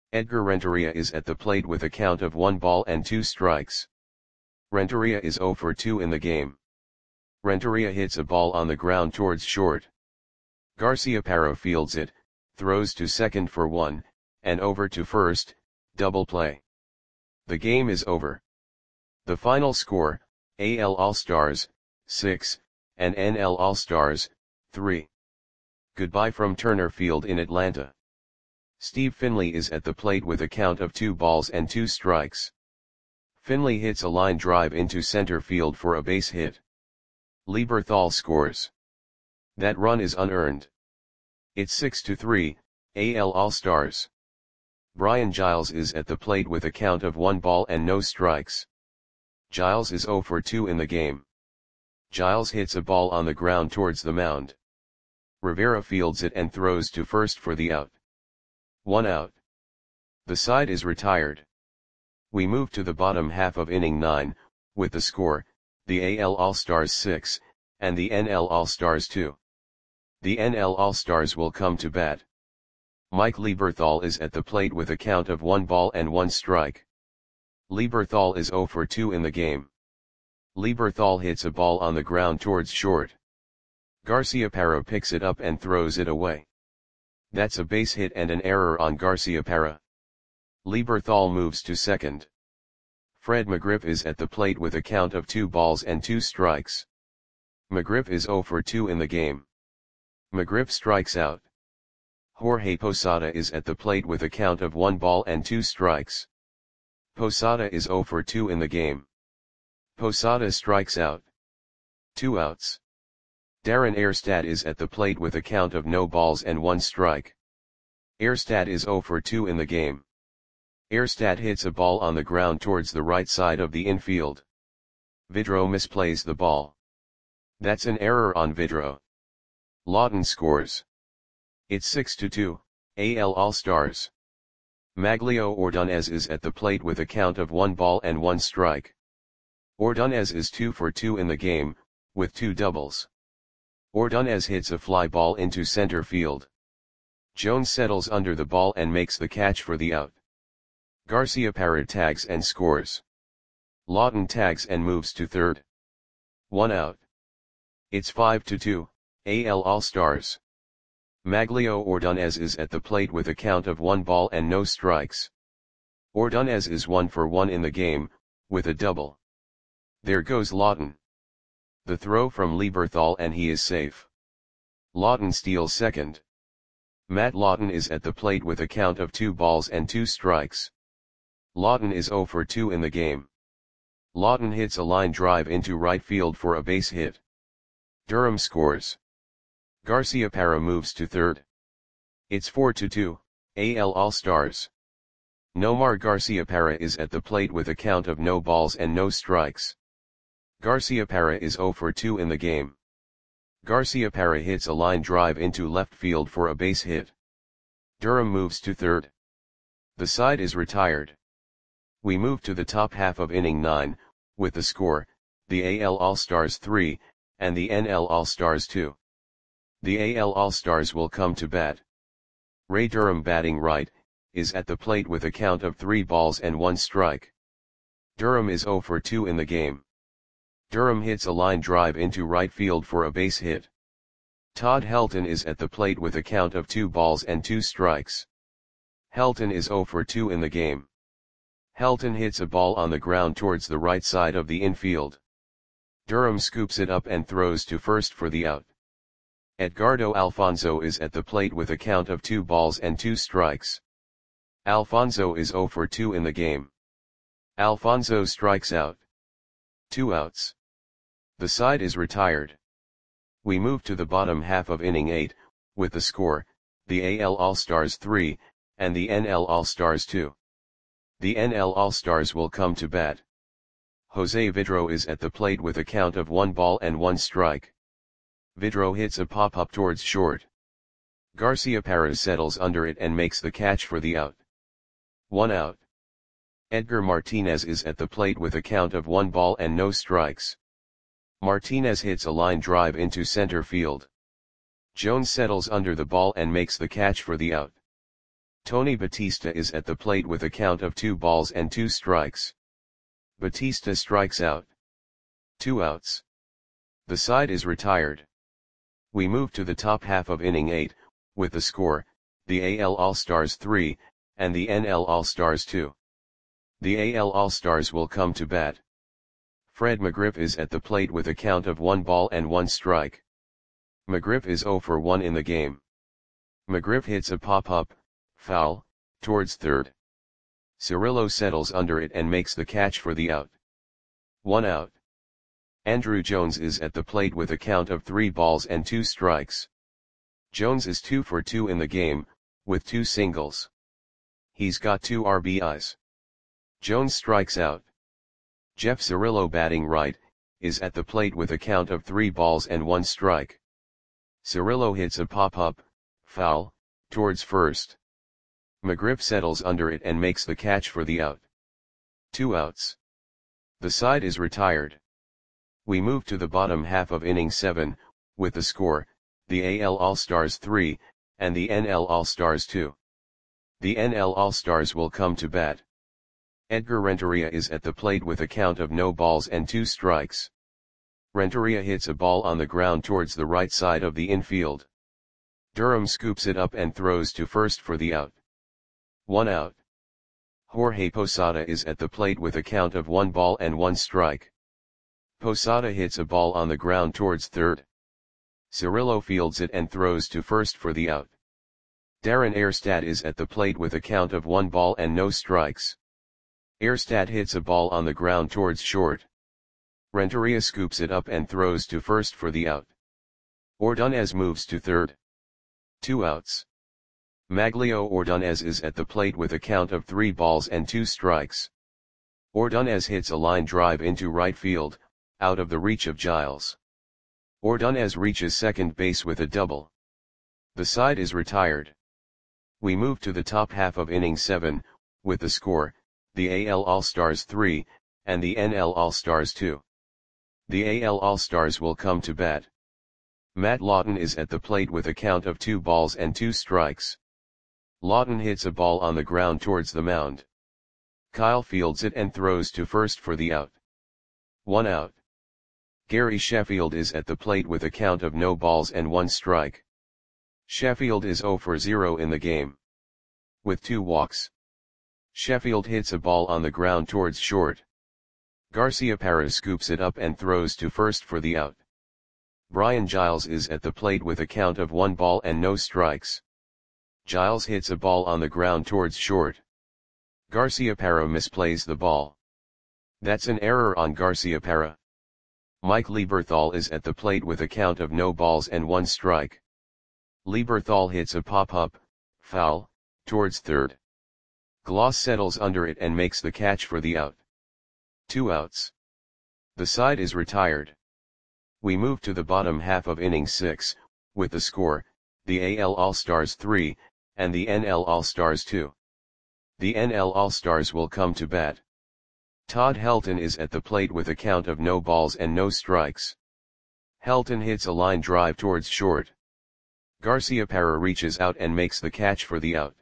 Edgar Renteria is at the plate with a count of 1 ball and 2 strikes. Renteria is 0 for 2 in the game. Renteria hits a ball on the ground towards short. Garciaparra fields it, throws to second for 1, and over to first, double play. The game is over. The final score, AL All-Stars, 6, and NL All-Stars, 3. Goodbye from Turner Field in Atlanta. Steve Finley is at the plate with a count of 2 balls and 2 strikes. Finley hits a line drive into center field for a base hit. Lieberthal scores. That run is unearned. It's 6-3, AL All-Stars. Brian Giles is at the plate with a count of 1 ball and no strikes. Giles is 0 for 2 in the game. Giles hits a ball on the ground towards the mound. Rivera fields it and throws to first for the out. 1 out. The side is retired. We move to the bottom half of inning 9, with the score, the AL All-Stars 6, and the NL All-Stars 2. The NL All-Stars will come to bat. Mike Lieberthal is at the plate with a count of 1 ball and 1 strike. Lieberthal is 0 for 2 in the game. Lieberthal hits a ball on the ground towards short. Garciaparra picks it up and throws it away. That's a base hit and an error on Garciaparra. Lieberthal moves to second. Fred McGriff is at the plate with a count of 2 balls and 2 strikes. McGriff is 0 for 2 in the game. McGriff strikes out. Jorge Posada is at the plate with a count of 1 ball and 2 strikes. Posada is 0 for 2 in the game. Posada strikes out. 2 outs. Darren Erstad is at the plate with a count of no balls and 1 strike. Erstad is 0 for 2 in the game. Erstad hits a ball on the ground towards the right side of the infield. Vidro misplays the ball. That's an error on Vidro. Lawton scores. It's 6-2, AL All-Stars. Maglio Ordonez is at the plate with a count of 1 ball and 1 strike. Ordonez is 2 for 2 in the game, with 2 doubles. Ordonez hits a fly ball into center field. Jones settles under the ball and makes the catch for the out. Garciaparra tags and scores. Lawton tags and moves to third. 1 out. It's 5-2, AL All-Stars. Maglio Ordonez is at the plate with a count of 1 ball and no strikes. Ordonez is 1 for 1 in the game, with a double. There goes Lawton. The throw from Lieberthal and he is safe. Lawton steals second. Matt Lawton is at the plate with a count of 2 balls and 2 strikes. Lawton is 0 for 2 in the game. Lawton hits a line drive into right field for a base hit. Durham scores. Garciaparra moves to third. It's 4-2, AL All-Stars. Nomar Garciaparra is at the plate with a count of no balls and no strikes. Garciaparra is 0 for 2 in the game. Garciaparra hits a line drive into left field for a base hit. Durham moves to third. The side is retired. We move to the top half of inning 9, with the score, the AL All-Stars 3, and the NL All-Stars 2. The AL All-Stars will come to bat. Ray Durham, batting right, is at the plate with a count of 3 balls and 1 strike. Durham is 0 for 2 in the game. Durham hits a line drive into right field for a base hit. Todd Helton is at the plate with a count of 2 balls and 2 strikes. Helton is 0 for 2 in the game. Helton hits a ball on the ground towards the right side of the infield. Durham scoops it up and throws to first for the out. Edgardo Alfonzo is at the plate with a count of 2 balls and 2 strikes. Alfonzo is 0 for 2 in the game. Alfonzo strikes out. 2 outs. The side is retired. We move to the bottom half of inning 8, with the score, the AL All-Stars 3, and the NL All-Stars 2. The NL All-Stars will come to bat. Jose Vidro is at the plate with a count of 1 ball and 1 strike. Vidro hits a pop-up towards short. Garciaparra settles under it and makes the catch for the out. 1 out. Edgar Martinez is at the plate with a count of 1 ball and no strikes. Martinez hits a line drive into center field. Jones settles under the ball and makes the catch for the out. Tony Batista is at the plate with a count of 2 balls and 2 strikes. Batista strikes out. 2 outs. The side is retired. We move to the top half of inning 8, with the score, the AL All-Stars 3, and the NL All-Stars 2. The AL All-Stars will come to bat. Fred McGriff is at the plate with a count of 1 ball and 1 strike. McGriff is 0 for 1 in the game. McGriff hits a pop-up, foul, towards third. Cirillo settles under it and makes the catch for the out. 1 out. Andruw Jones is at the plate with a count of 3 balls and 2 strikes. Jones is 2 for 2 in the game, with 2 singles. He's got 2 RBIs. Jones strikes out. Jeff Cirillo, batting right, is at the plate with a count of 3 balls and 1 strike. Cirillo hits a pop-up, foul, towards first. McGriff settles under it and makes the catch for the out. 2 outs. The side is retired. We move to the bottom half of inning 7, with the score, the AL All-Stars 3, and the NL All-Stars 2. The NL All-Stars will come to bat. Edgar Renteria is at the plate with a count of no balls and 2 strikes. Renteria hits a ball on the ground towards the right side of the infield. Durham scoops it up and throws to first for the out. 1 out. Jorge Posada is at the plate with a count of 1 ball and 1 strike. Posada hits a ball on the ground towards third. Cirillo fields it and throws to first for the out. Darren Erstad is at the plate with a count of 1 ball and no strikes. Erstad hits a ball on the ground towards short. Renteria scoops it up and throws to first for the out. Ordonez moves to third. 2 outs. Maglio Ordonez is at the plate with a count of 3 balls and 2 strikes. Ordonez hits a line drive into right field, out of the reach of Giles. Ordonez reaches second base with a double. The side is retired. We move to the top half of inning 7, with the score, the AL All-Stars 3, and the NL All-Stars 2. The AL All-Stars will come to bat. Matt Lawton is at the plate with a count of 2 balls and 2 strikes. Lawton hits a ball on the ground towards the mound. Kyle fields it and throws to first for the out. 1 out. Gary Sheffield is at the plate with a count of no balls and 1 strike. Sheffield is 0 for 0 in the game. With 2 walks. Sheffield hits a ball on the ground towards short. Garciaparra scoops it up and throws to first for the out. Brian Giles is at the plate with a count of 1 ball and no strikes. Giles hits a ball on the ground towards short. Garciaparra misplays the ball. That's an error on Garciaparra. Mike Lieberthal is at the plate with a count of no balls and 1 strike. Lieberthal hits a pop-up, foul, towards third. Gloss settles under it and makes the catch for the out. 2 outs. The side is retired. We move to the bottom half of inning 6, with the score, the AL All-Stars 3, and the NL All-Stars 2. The NL All-Stars will come to bat. Todd Helton is at the plate with a count of no balls and no strikes. Helton hits a line drive towards short. Garciaparra reaches out and makes the catch for the out.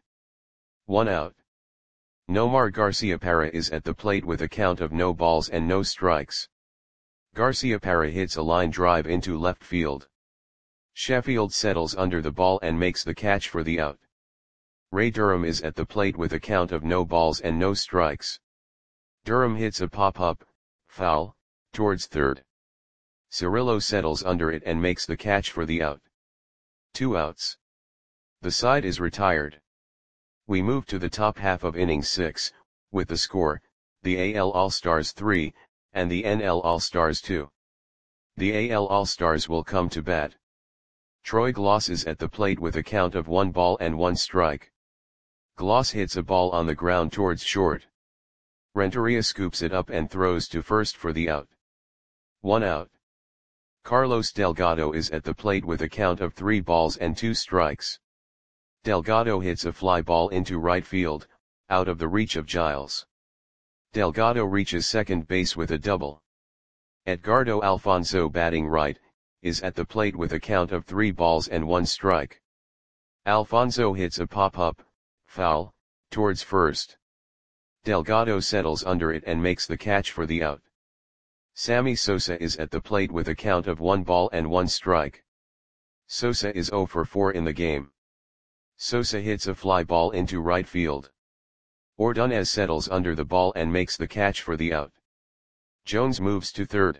1 out. Nomar Garciaparra is at the plate with a count of no balls and no strikes. Garciaparra hits a line drive into left field. Sheffield settles under the ball and makes the catch for the out. Ray Durham is at the plate with a count of no balls and no strikes. Durham hits a pop-up, foul, towards third. Cirillo settles under it and makes the catch for the out. 2 outs. The side is retired. We move to the top half of inning 6, with the score, the AL All-Stars 3, and the NL All-Stars 2. The AL All-Stars will come to bat. Troy Gloss is at the plate with a count of 1 ball and 1 strike. Gloss hits a ball on the ground towards short. Renteria scoops it up and throws to first for the out. 1 out. Carlos Delgado is at the plate with a count of 3 balls and 2 strikes. Delgado hits a fly ball into right field, out of the reach of Giles. Delgado reaches second base with a double. Edgardo Alfonso, batting right, is at the plate with a count of 3 balls and 1 strike. Alfonso hits a pop-up, foul, towards first. Delgado settles under it and makes the catch for the out. Sammy Sosa is at the plate with a count of 1 ball and 1 strike. Sosa is 0 for 4 in the game. Sosa hits a fly ball into right field. Ordonez settles under the ball and makes the catch for the out. Jones moves to third.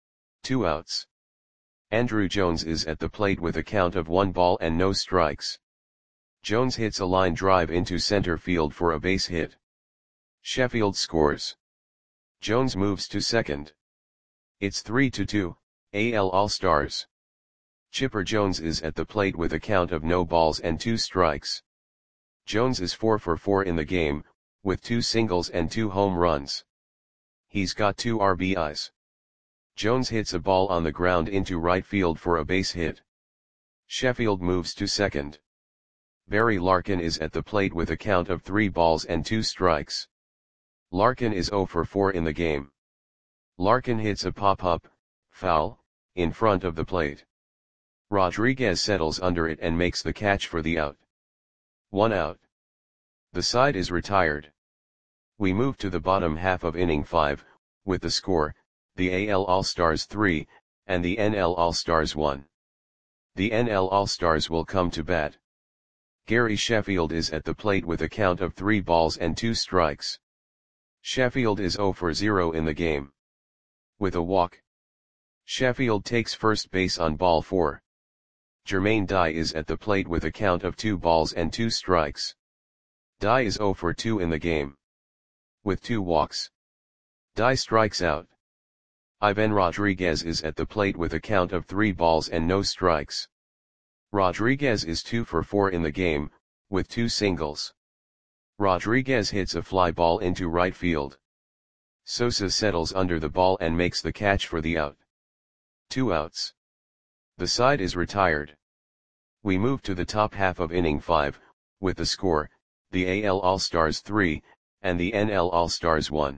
2 outs. Andruw Jones is at the plate with a count of 1 ball and no strikes. Jones hits a line drive into center field for a base hit. Sheffield scores. Jones moves to second. It's 3-2, AL All-Stars. Chipper Jones is at the plate with a count of no balls and 2 strikes. Jones is 4 for 4 in the game, with 2 singles and 2 home runs. He's got 2 RBIs. Jones hits a ball on the ground into right field for a base hit. Sheffield moves to second. Barry Larkin is at the plate with a count of 3 balls and 2 strikes. Larkin is 0 for 4 in the game. Larkin hits a pop-up, foul, in front of the plate. Rodriguez settles under it and makes the catch for the out. 1 out. The side is retired. We move to the bottom half of inning 5, with the score, the AL All-Stars 3, and the NL All-Stars 1. The NL All-Stars will come to bat. Gary Sheffield is at the plate with a count of 3 balls and 2 strikes. Sheffield is 0 for 0 in the game. With a walk. Sheffield takes first base on ball 4. Jermaine Dye is at the plate with a count of 2 balls and 2 strikes. Dye is 0 for 2 in the game. With 2 walks. Dye strikes out. Ivan Rodriguez is at the plate with a count of 3 balls and no strikes. Rodriguez is 2 for 4 in the game, with 2 singles. Rodriguez hits a fly ball into right field. Sosa settles under the ball and makes the catch for the out. 2 outs. The side is retired. We move to the top half of inning 5, with the score, the AL All-Stars 3, and the NL All-Stars 1.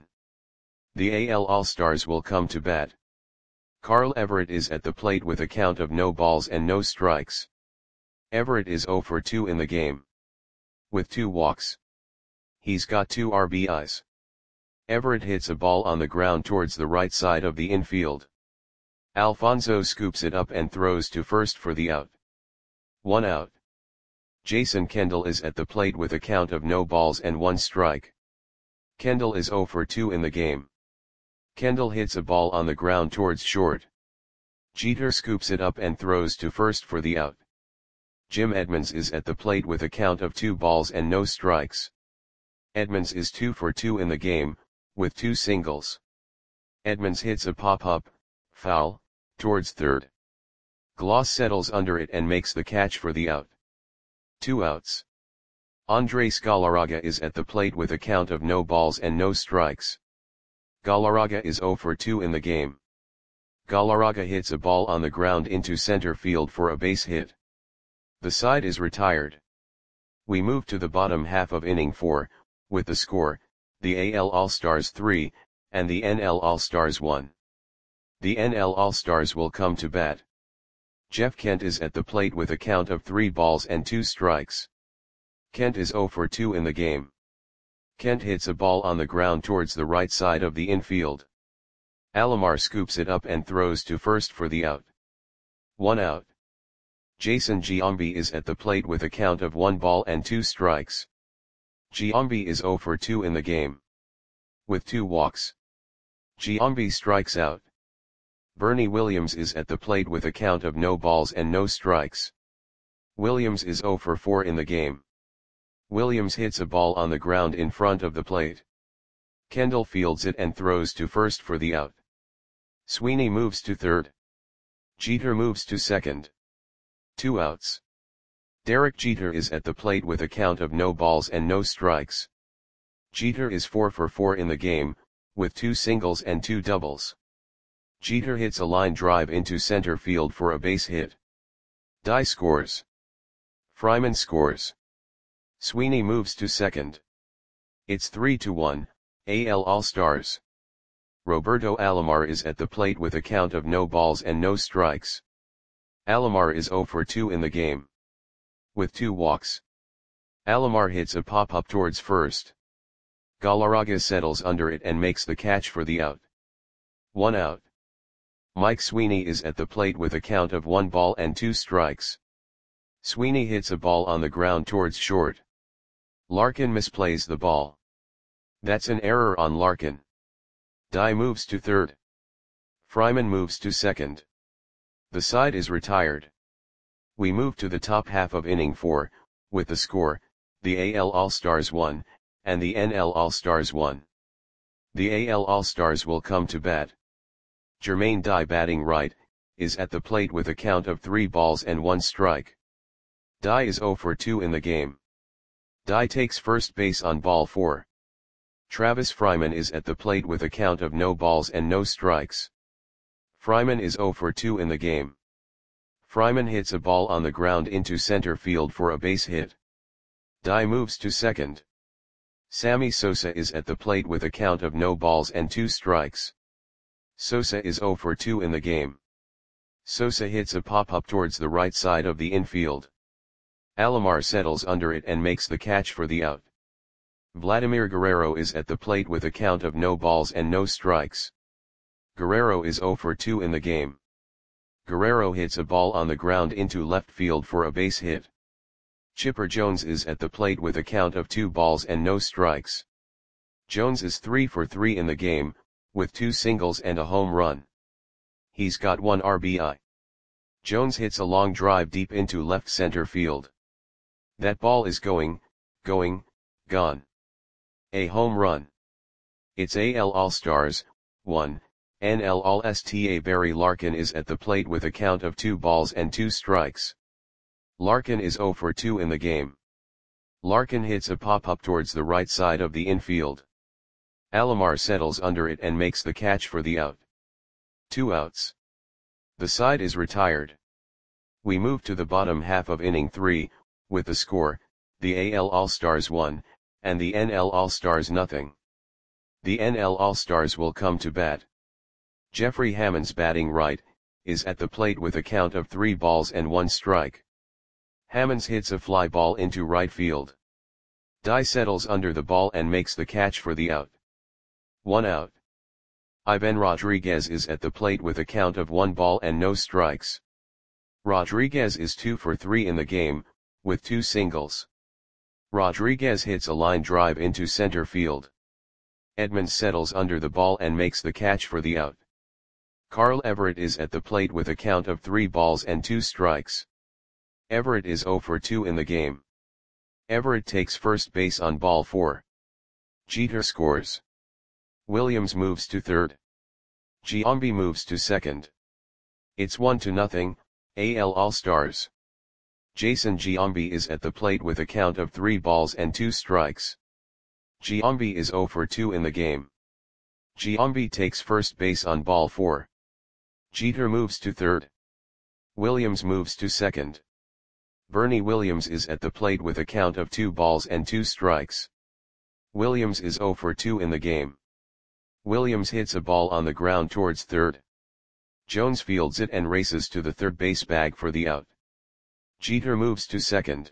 The AL All-Stars will come to bat. Carl Everett is at the plate with a count of no balls and no strikes. Everett is 0 for 2 in the game. With 2 walks. He's got 2 RBIs. Everett hits a ball on the ground towards the right side of the infield. Alfonso scoops it up and throws to first for the out. 1 out. Jason Kendall is at the plate with a count of no balls and 1 strike. Kendall is 0 for 2 in the game. Kendall hits a ball on the ground towards short. Jeter scoops it up and throws to first for the out. Jim Edmonds is at the plate with a count of 2 balls and no strikes. Edmonds is 2 for 2 in the game, with 2 singles. Edmonds hits a pop-up, foul, towards third. Gloss settles under it and makes the catch for the out. 2 outs. Andres Galarraga is at the plate with a count of no balls and no strikes. Galarraga is 0 for 2 in the game. Galarraga hits a ball on the ground into center field for a base hit. The side is retired. We move to the bottom half of inning 4, with the score, the AL All-Stars 3, and the NL All-Stars 1. The NL All-Stars will come to bat. Jeff Kent is at the plate with a count of 3 balls and 2 strikes. Kent is 0 for 2 in the game. Kent hits a ball on the ground towards the right side of the infield. Alomar scoops it up and throws to first for the out. 1 out. Jason Giambi is at the plate with a count of 1 ball and 2 strikes. Giambi is 0 for 2 in the game. With 2 walks. Giambi strikes out. Bernie Williams is at the plate with a count of no balls and no strikes. Williams is 0 for 4 in the game. Williams hits a ball on the ground in front of the plate. Kendall fields it and throws to first for the out. Sweeney moves to third. Jeter moves to second. 2 outs. Derek Jeter is at the plate with a count of no balls and no strikes. Jeter is 4 for 4 in the game, with 2 singles and 2 doubles. Jeter hits a line drive into center field for a base hit. Dye scores. Fryman scores. Sweeney moves to second. It's 3-1, AL All-Stars. Roberto Alomar is at the plate with a count of no balls and no strikes. Alomar is 0 for 2 in the game. With 2 walks. Alomar hits a pop-up towards first. Galarraga settles under it and makes the catch for the out. 1 out. Mike Sweeney is at the plate with a count of 1 ball and 2 strikes. Sweeney hits a ball on the ground towards short. Larkin misplays the ball. That's an error on Larkin. Dye moves to third. Fryman moves to second. The side is retired. We move to the top half of inning 4, with the score, the AL All-Stars 1, and the NL All-Stars 1. The AL All-Stars will come to bat. Jermaine Dye, batting right, is at the plate with a count of 3 balls and 1 strike. Dye is 0 for 2 in the game. Dye takes first base on ball 4. Travis Fryman is at the plate with a count of no balls and no strikes. Fryman is 0 for 2 in the game. Fryman hits a ball on the ground into center field for a base hit. Dye moves to second. Sammy Sosa is at the plate with a count of no balls and 2 strikes. Sosa is 0 for 2 in the game. Sosa hits a pop-up towards the right side of the infield. Alomar settles under it and makes the catch for the out. Vladimir Guerrero is at the plate with a count of no balls and no strikes. Guerrero is 0 for 2 in the game. Guerrero hits a ball on the ground into left field for a base hit. Chipper Jones is at the plate with a count of 2 balls and no strikes. Jones is 3 for 3 in the game, with 2 singles and a home run. He's got 1 RBI. Jones hits a long drive deep into left center field. That ball is gone. A home run. It's AL All-Stars 1, NL All-Star. Barry Larkin is at the plate with a count of 2 balls and 2 strikes. Larkin is 0 for 2 in the game. Larkin hits a pop-up towards the right side of the infield. Alomar settles under it and makes the catch for the out. 2 outs. The side is retired. We move to the bottom half of inning 3, with the score, the AL All-Stars 1, and the NL All-Stars 0. The NL All-Stars will come to bat. Jeffrey Hammonds, batting right, is at the plate with a count of 3 balls and 1 strike. Hammonds hits a fly ball into right field. Dye settles under the ball and makes the catch for the out. 1 out. Ivan Rodriguez is at the plate with a count of 1 ball and no strikes. Rodriguez is 2 for 3 in the game, with 2 singles. Rodriguez hits a line drive into center field. Edmonds settles under the ball and makes the catch for the out. Carl Everett is at the plate with a count of 3 balls and 2 strikes. Everett is 0 for 2 in the game. Everett takes first base on ball 4. Jeter scores. Williams moves to third. Giambi moves to second. It's 1-0, AL All-Stars. Jason Giambi is at the plate with a count of 3 balls and 2 strikes. Giambi is 0 for 2 in the game. Giambi takes first base on ball 4. Jeter moves to third. Williams moves to second. Bernie Williams is at the plate with a count of 2 balls and 2 strikes. Williams is 0 for 2 in the game. Williams hits a ball on the ground towards third. Jones fields it and races to the third base bag for the out. Jeter moves to second.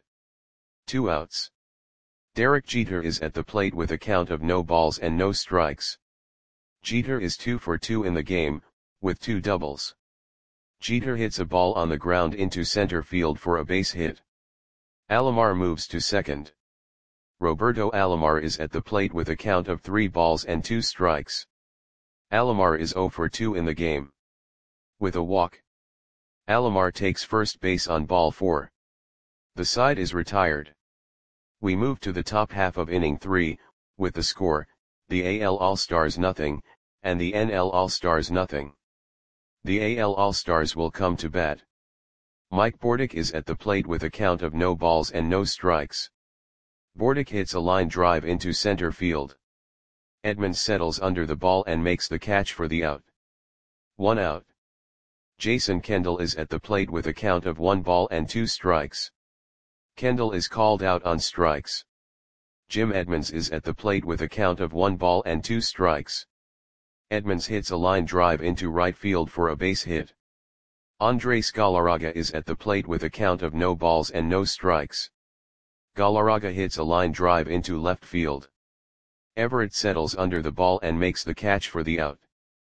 2 outs. Derek Jeter is at the plate with a count of no balls and no strikes. Jeter is 2 for 2 in the game, with 2 doubles. Jeter hits a ball on the ground into center field for a base hit. Alomar moves to second. Roberto Alomar is at the plate with a count of 3 balls and 2 strikes. Alomar is 0 for 2 in the game. With a walk. Alomar takes first base on ball 4. The side is retired. We move to the top half of inning 3, with the score, the AL All-Stars 0, and the NL All-Stars 0. The AL All-Stars will come to bat. Mike Bordick is at the plate with a count of no balls and no strikes. Bordick hits a line drive into center field. Edmonds settles under the ball and makes the catch for the out. 1 out. Jason Kendall is at the plate with a count of 1 ball and 2 strikes. Kendall is called out on strikes. Jim Edmonds is at the plate with a count of 1 ball and 2 strikes. Edmonds hits a line drive into right field for a base hit. Andres Galarraga is at the plate with a count of no balls and no strikes. Galarraga hits a line drive into left field. Everett settles under the ball and makes the catch for the out.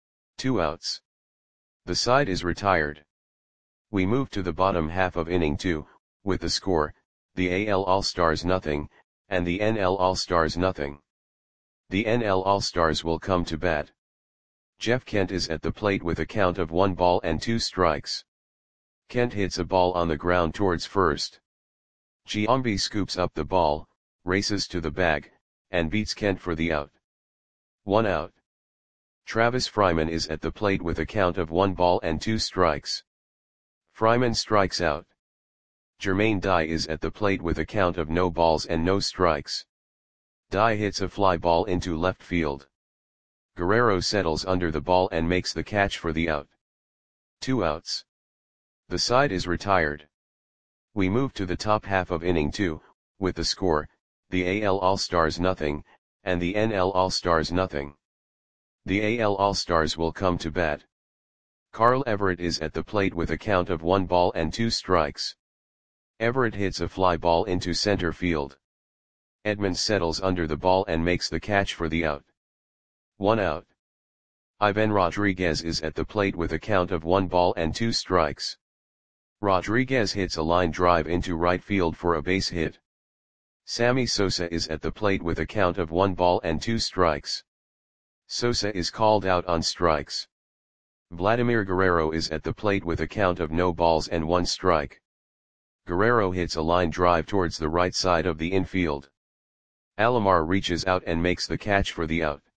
2 outs. The side is retired. We move to the bottom half of inning 2, with the score, the AL All-Stars nothing, and the NL All-Stars nothing. The NL All-Stars will come to bat. Jeff Kent is at the plate with a count of 1 ball and 2 strikes. Kent hits a ball on the ground towards first. Giambi scoops up the ball, races to the bag, and beats Kent for the out. 1 out. Travis Fryman is at the plate with a count of 1 ball and 2 strikes. Fryman strikes out. Jermaine Dye is at the plate with a count of no balls and no strikes. Dye hits a fly ball into left field. Guerrero settles under the ball and makes the catch for the out. 2 outs. The side is retired. We move to the top half of inning 2, with the score, the AL All-Stars nothing, and the NL All-Stars nothing. The AL All-Stars will come to bat. Carl Everett is at the plate with a count of 1 ball and 2 strikes. Everett hits a fly ball into center field. Edmonds settles under the ball and makes the catch for the out. 1 out. Ivan Rodriguez is at the plate with a count of 1 ball and 2 strikes. Rodriguez hits a line drive into right field for a base hit. Sammy Sosa is at the plate with a count of 1 ball and 2 strikes. Sosa is called out on strikes. Vladimir Guerrero is at the plate with a count of no balls and 1 strike. Guerrero hits a line drive towards the right side of the infield. Alomar reaches out and makes the catch for the out.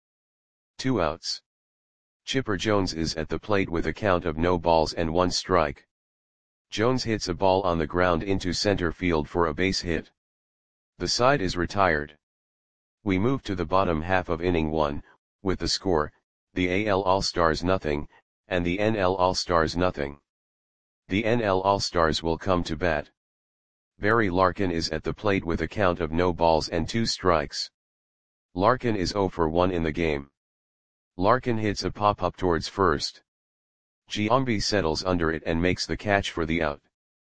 2 outs. Chipper Jones is at the plate with a count of no balls and 1 strike. Jones hits a ball on the ground into center field for a base hit. The side is retired. We move to the bottom half of inning 1, with the score, the AL All-Stars nothing, and the NL All-Stars nothing. The NL All-Stars will come to bat. Barry Larkin is at the plate with a count of no balls and 2 strikes. Larkin is 0 for 1 in the game. Larkin hits a pop-up towards first. Giambi settles under it and makes the catch for the out.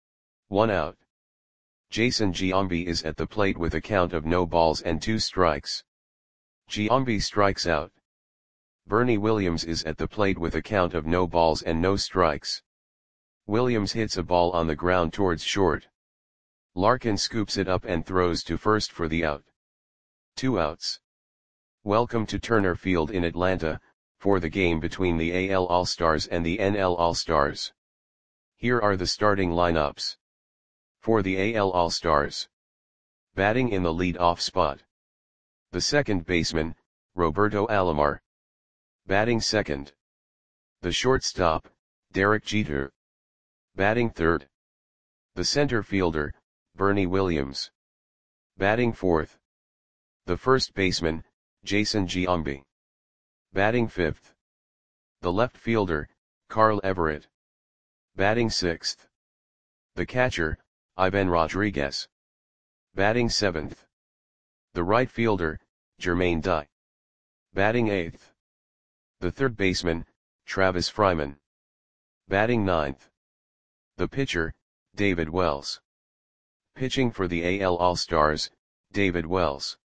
1 out. Jason Giambi is at the plate with a count of no balls and 2 strikes. Giambi strikes out. Bernie Williams is at the plate with a count of no balls and no strikes. Williams hits a ball on the ground towards short. Larkin scoops it up and throws to first for the out. 2 outs. Welcome to Turner Field in Atlanta, for the game between the AL All-Stars and the NL All-Stars. Here are the starting lineups. For the AL All-Stars. Batting in the lead-off spot. The second baseman, Roberto Alomar. Batting second. The shortstop, Derek Jeter. Batting third. The center fielder, Bernie Williams. Batting fourth. The first baseman, Jason Giambi. Batting fifth. The left fielder, Carl Everett. Batting sixth. The catcher, Ivan Rodriguez. Batting seventh. The right fielder, Jermaine Dye. Batting eighth. The third baseman, Travis Fryman. Batting ninth. The pitcher, David Wells. Pitching for the AL All-Stars, David Wells.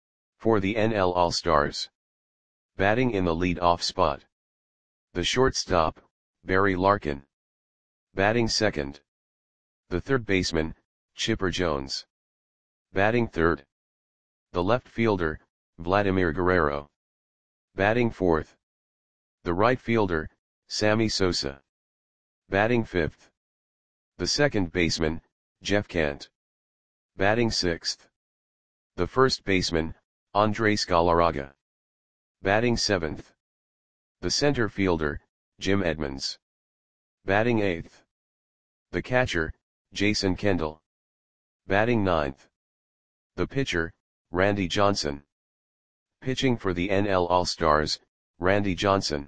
For the NL All-Stars. Batting in the lead-off spot. The shortstop, Barry Larkin. Batting second. The third baseman, Chipper Jones. Batting third. The left fielder, Vladimir Guerrero. Batting fourth. The right fielder, Sammy Sosa. Batting fifth. The second baseman, Jeff Kent. Batting sixth. The first baseman, Andres Galarraga. Batting seventh. The center fielder, Jim Edmonds. Batting eighth. The catcher, Jason Kendall. Batting ninth. The pitcher, Randy Johnson. Pitching for the NL All-Stars, Randy Johnson.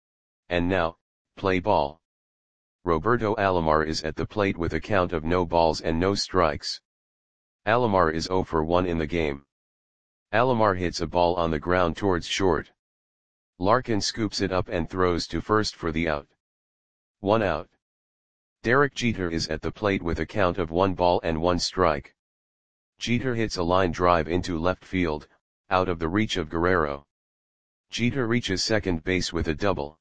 And now, play ball. Roberto Alomar is at the plate with a count of no balls and no strikes. Alomar is 0 for 1 in the game. Alomar hits a ball on the ground towards short. Larkin scoops it up and throws to first for the out. 1 out. Derek Jeter is at the plate with a count of 1 ball and 1 strike. Jeter hits a line drive into left field, out of the reach of Guerrero. Jeter reaches second base with a double.